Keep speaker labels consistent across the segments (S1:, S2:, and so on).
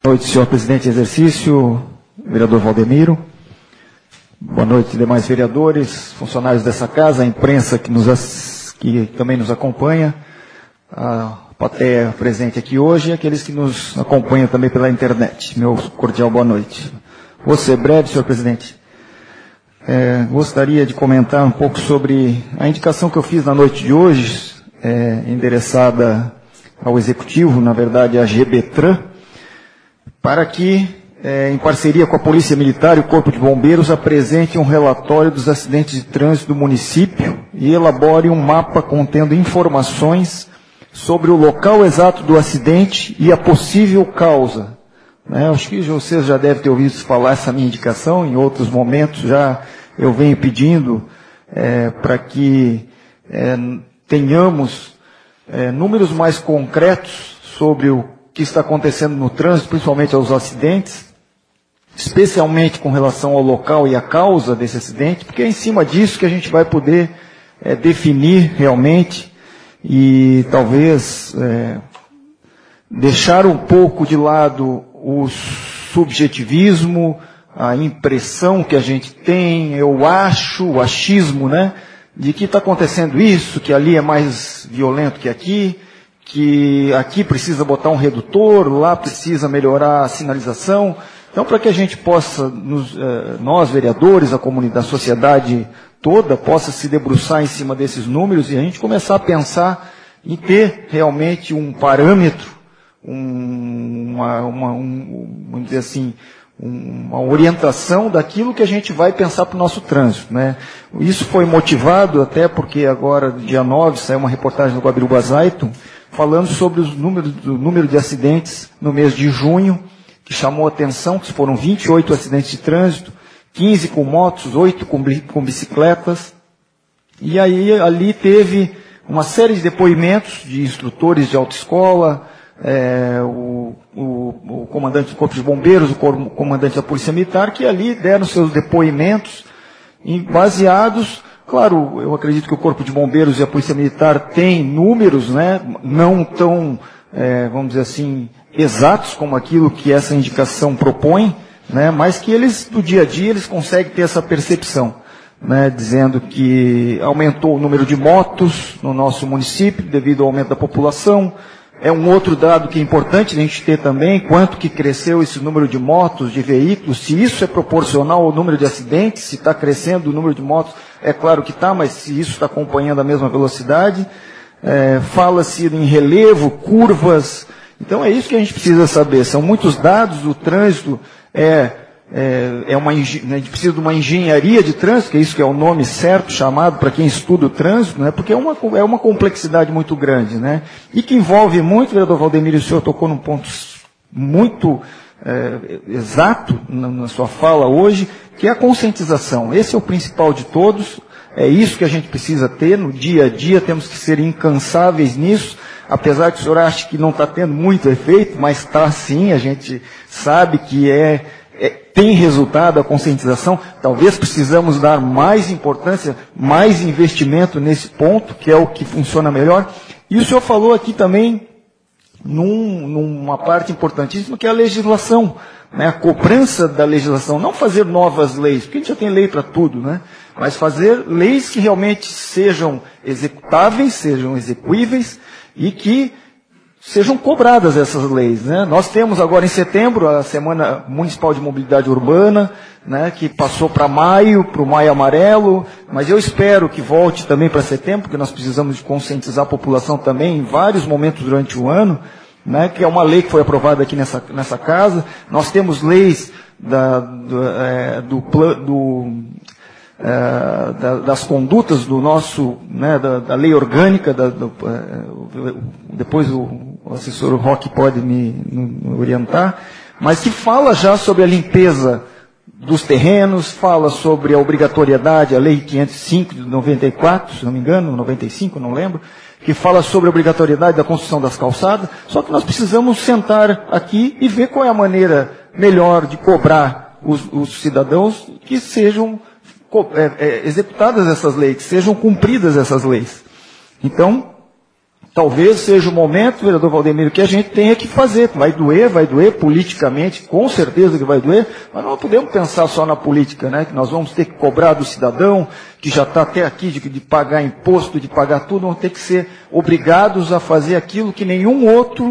S1: Boa noite, senhor presidente de exercício, vereador Valdemiro. Boa noite, demais vereadores, funcionários dessa casa, a imprensa que também nos acompanha, a plateia presente aqui hoje e aqueles que nos acompanham também pela internet. Meu cordial boa noite. Vou ser breve, senhor presidente. Gostaria de comentar um pouco sobre a indicação que eu fiz na noite de hoje, endereçada ao Executivo, na verdade à GBTran, para que, em parceria com a Polícia Militar e o Corpo de Bombeiros, apresente um relatório dos acidentes de trânsito do município e elabore um mapa contendo informações sobre o local exato do acidente e a possível causa. Acho que vocês já devem ter ouvido falar essa minha indicação, em outros momentos já eu venho pedindo para que tenhamos números mais concretos sobre o que está acontecendo no trânsito, principalmente aos acidentes, especialmente com relação ao local e à causa desse acidente, porque é em cima disso que a gente vai poder definir realmente e talvez deixar um pouco de lado o subjetivismo, a impressão que a gente tem, eu acho, o achismo, de que está acontecendo isso, que ali é mais violento que aqui precisa botar um redutor, lá precisa melhorar a sinalização. Então, para que a gente possa, nós vereadores, a comunidade, a sociedade toda, possa se debruçar em cima desses números e a gente começar a pensar em ter realmente um parâmetro, vamos dizer assim, uma orientação daquilo que a gente vai pensar para o nosso trânsito. Isso foi motivado até porque agora, dia 9, saiu uma reportagem do Guabiruba Zaiton, falando sobre o número de acidentes no mês de junho, que chamou a atenção, que foram 28 acidentes de trânsito, 15 com motos, 8 com bicicletas, e aí ali teve uma série de depoimentos de instrutores de autoescola, o comandante do Corpo de Bombeiros, o comandante da Polícia Militar, que ali deram seus depoimentos baseados. Claro, eu acredito que o Corpo de Bombeiros e a Polícia Militar têm números, não tão, vamos dizer assim, exatos como aquilo que essa indicação propõe, mas que eles, do dia a dia, eles conseguem ter essa percepção, dizendo que aumentou o número de motos no nosso município devido ao aumento da população. É um outro dado que é importante a gente ter também, quanto que cresceu esse número de motos, de veículos, se isso é proporcional ao número de acidentes, se está crescendo o número de motos, é claro que está, mas se isso está acompanhando a mesma velocidade. Fala-se em relevo, curvas, então é isso que a gente precisa saber, são muitos dados, o trânsito a gente precisa de uma engenharia de trânsito, que é isso que é o nome certo chamado para quem estuda o trânsito, porque é uma complexidade muito grande, e que envolve muito, vereador Valdemiro, o senhor tocou num ponto muito exato na sua fala hoje, que é a conscientização. Esse é o principal de todos, é isso que a gente precisa ter no dia a dia, temos que ser incansáveis nisso, apesar que o senhor acha que não está tendo muito efeito, mas está sim, a gente sabe que tem resultado a conscientização, talvez precisamos dar mais importância, mais investimento nesse ponto, que é o que funciona melhor. E o senhor falou aqui também, numa parte importantíssima, que é a legislação, a cobrança da legislação, não fazer novas leis, porque a gente já tem lei para tudo, mas fazer leis que realmente sejam executáveis, sejam execuíveis e que sejam cobradas essas leis. Nós temos agora em setembro a Semana Municipal de Mobilidade Urbana, que passou para o Maio Amarelo, mas eu espero que volte também para setembro, porque nós precisamos de conscientizar a população também em vários momentos durante o ano, que é uma lei que foi aprovada aqui nessa casa. Nós temos leis das condutas do nosso, da lei orgânica, depois o assessor Roque pode me orientar, mas que fala já sobre a limpeza dos terrenos, fala sobre a obrigatoriedade, a lei 505 de 94, se não me engano, 95, não lembro, que fala sobre a obrigatoriedade da construção das calçadas, só que nós precisamos sentar aqui e ver qual é a maneira melhor de cobrar os cidadãos que sejam executadas essas leis, que sejam cumpridas essas leis. Então, talvez seja o momento, vereador Valdemiro, que a gente tenha que fazer. Vai doer politicamente, com certeza que vai doer, mas não podemos pensar só na política, né? Que nós vamos ter que cobrar do cidadão, que já está até aqui de pagar imposto, de pagar tudo, vamos ter que ser obrigados a fazer aquilo que nenhuma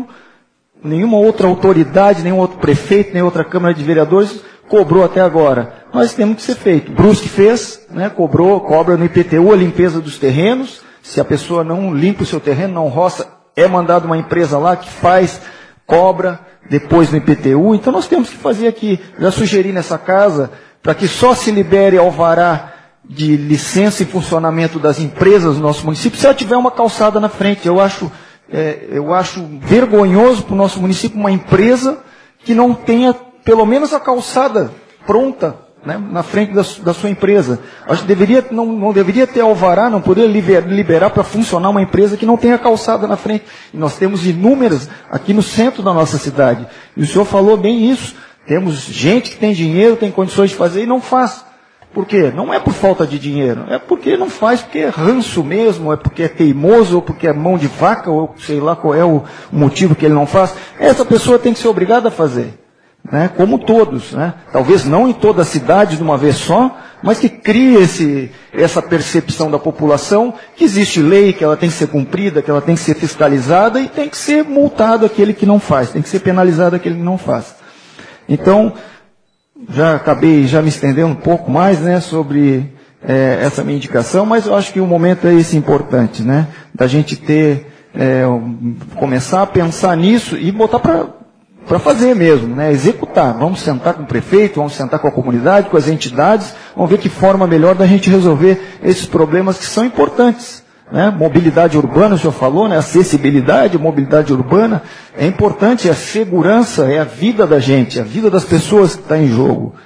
S1: outra autoridade, nenhum outro prefeito, nem outra Câmara de Vereadores cobrou até agora. Nós temos que ser feito. Brusque fez, né? Cobra no IPTU a limpeza dos terrenos. Se a pessoa não limpa o seu terreno, não roça, é mandado uma empresa lá que faz, cobra, depois no IPTU. Então nós temos que fazer aqui, já sugeri nessa casa, para que só se libere alvará de licença e funcionamento das empresas do nosso município, se ela tiver uma calçada na frente. Eu acho vergonhoso para o nosso município uma empresa que não tenha pelo menos a calçada pronta, né, na frente da sua empresa. Acho que não deveria ter alvará, não poderia liberar para funcionar uma empresa que não tenha calçada na frente. E nós temos inúmeras aqui no centro da nossa cidade. E o senhor falou bem isso. Temos gente que tem dinheiro, tem condições de fazer e não faz. Por quê? Não é por falta de dinheiro, é porque não faz, porque é ranço mesmo, é porque é teimoso, ou porque é mão de vaca, ou sei lá qual é o motivo que ele não faz. Essa pessoa tem que ser obrigada a fazer. Né, como todos, né? Talvez não em toda a cidade de uma vez só, mas que crie essa percepção da população que existe lei, que ela tem que ser cumprida, que ela tem que ser fiscalizada e tem que ser multado aquele que não faz, tem que ser penalizado aquele que não faz. Então, já acabei me estendendo um pouco mais, né, sobre essa minha indicação, mas eu acho que o momento é esse importante, né, da gente começar a pensar nisso e botar para fazer mesmo, né? Executar. Vamos sentar com o prefeito, vamos sentar com a comunidade, com as entidades, vamos ver que forma melhor da gente resolver esses problemas que são importantes. Né? Mobilidade urbana, o senhor falou, né? Acessibilidade, mobilidade urbana, é importante, é a segurança, é a vida da gente, a vida das pessoas que está em jogo.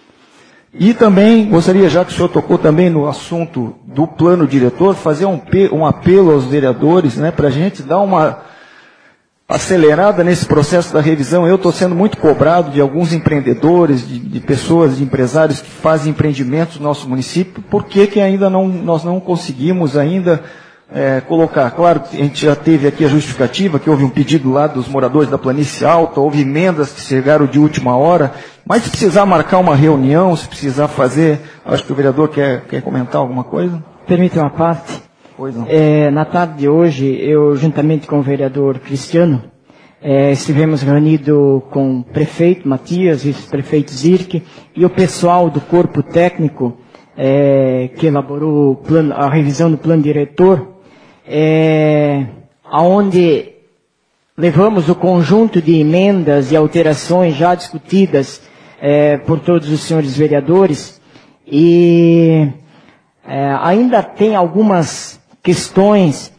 S1: E também, gostaria, já que o senhor tocou também no assunto do plano diretor, fazer um apelo aos vereadores, né? Para a gente dar uma acelerada nesse processo da revisão. Eu estou sendo muito cobrado de alguns empreendedores, de pessoas, de empresários que fazem empreendimentos no nosso município. Por que ainda nós não conseguimos ainda colocar? Claro, a gente já teve aqui a justificativa, que houve um pedido lá dos moradores da Planície Alta, houve emendas que chegaram de última hora, mas se precisar marcar uma reunião, se precisar fazer, acho que o vereador quer comentar alguma coisa?
S2: Permite uma parte? Na tarde de hoje, eu, juntamente com o vereador Cristiano, estivemos reunidos com o prefeito Matias, vice-prefeito Zirk, e o pessoal do corpo técnico que elaborou a revisão do plano diretor, onde levamos o conjunto de emendas e alterações já discutidas por todos os senhores vereadores, e ainda tem algumas questões,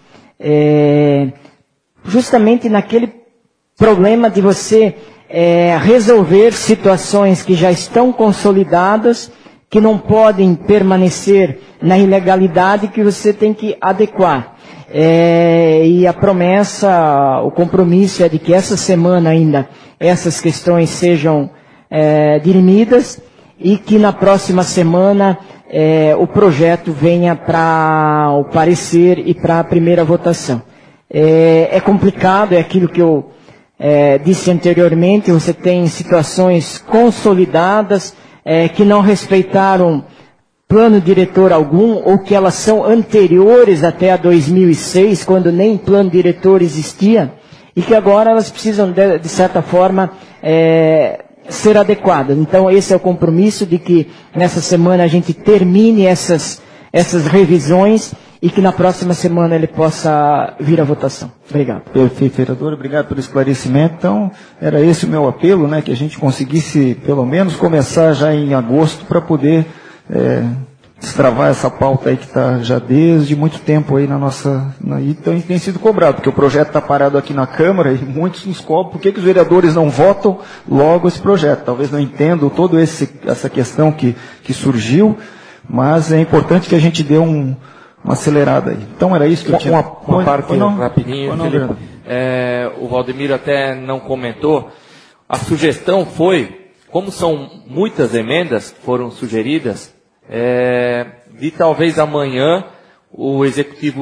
S2: justamente naquele problema de você resolver situações que já estão consolidadas, que não podem permanecer na ilegalidade, que você tem que adequar. E a promessa, o compromisso é de que essa semana ainda essas questões sejam dirimidas e que na próxima semana o projeto venha para o parecer e para a primeira votação. É complicado, é aquilo que eu disse anteriormente, você tem situações consolidadas que não respeitaram plano diretor algum, ou que elas são anteriores até a 2006, quando nem plano diretor existia, e que agora elas precisam, de certa forma, ser adequadas. Então, esse é o compromisso de que nessa semana a gente termine essas revisões e que na próxima semana ele possa vir à votação. Obrigado.
S1: Perfeito, vereador. Obrigado pelo esclarecimento. Então, era esse o meu apelo, né, que a gente conseguisse, pelo menos, começar já em agosto para poder destravar essa pauta aí que está já desde muito tempo aí então tem sido cobrado, porque o projeto está parado aqui na Câmara e muitos nos cobram por que os vereadores não votam logo esse projeto. Talvez não entendam toda essa questão que surgiu, mas é importante que a gente dê uma acelerada aí. Então era isso que eu tinha.
S3: Uma parte rapidinho, Felipe. O Valdemiro até não comentou. A sugestão foi, como são muitas emendas que foram sugeridas, de talvez amanhã o Executivo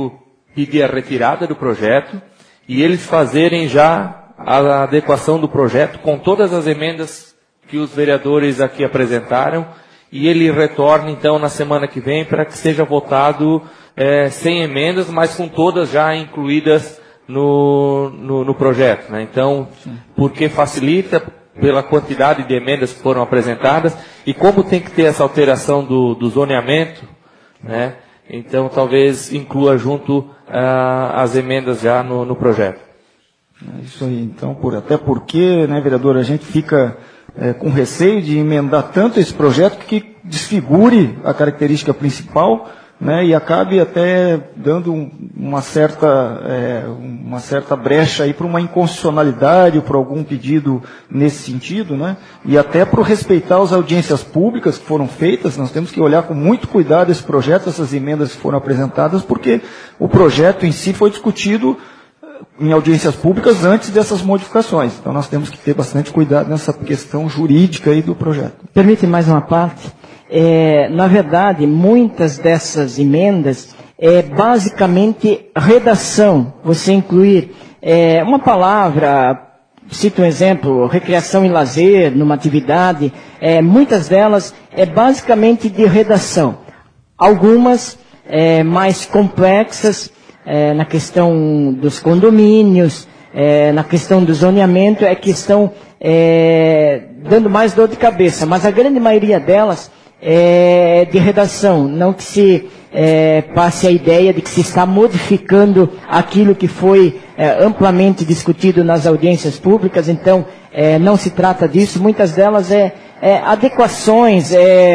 S3: pedir a retirada do projeto e eles fazerem já a adequação do projeto com todas as emendas que os vereadores aqui apresentaram, e ele retorna então na semana que vem para que seja votado sem emendas, mas com todas já incluídas no projeto, né? Então, porque facilita pela quantidade de emendas que foram apresentadas, e como tem que ter essa alteração do zoneamento, né? Então talvez inclua junto as emendas já no projeto.
S1: É isso aí. Então, até porque, né, vereador, a gente fica com receio de emendar tanto esse projeto que desfigure a característica principal, né, e acabe até dando uma certa brecha aí para uma inconstitucionalidade ou para algum pedido nesse sentido, né, e até para respeitar as audiências públicas que foram feitas. Nós temos que olhar com muito cuidado esse projeto, essas emendas que foram apresentadas, porque o projeto em si foi discutido em audiências públicas antes dessas modificações. Então nós temos que ter bastante cuidado nessa questão jurídica aí do projeto.
S2: Permite mais uma parte? Na verdade, muitas dessas emendas é basicamente redação. Você incluir uma palavra, cito um exemplo, recreação e lazer, numa atividade, muitas delas é basicamente de redação. Algumas mais complexas, na questão dos condomínios, na questão do zoneamento, que estão dando mais dor de cabeça, mas a grande maioria delas é de redação, não que se passe a ideia de que se está modificando aquilo que foi amplamente discutido nas audiências públicas. Então não se trata disso. Muitas delas adequações,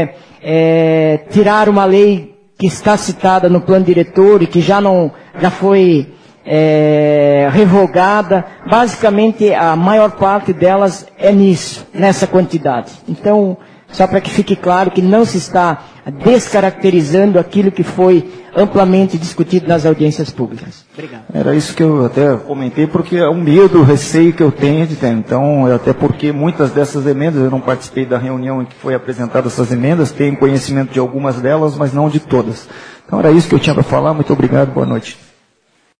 S2: tirar uma lei que está citada no plano diretor e que já foi revogada. Basicamente a maior parte delas é nessa quantidade. Então, só para que fique claro que não se está descaracterizando aquilo que foi amplamente discutido nas audiências públicas. Obrigado.
S1: Era isso que eu até comentei, porque é um medo, o receio que eu tenho de ter. Então, até porque muitas dessas emendas, eu não participei da reunião em que foi apresentadas essas emendas, tenho conhecimento de algumas delas, mas não de todas. Então era isso que eu tinha para falar. Muito obrigado, boa noite.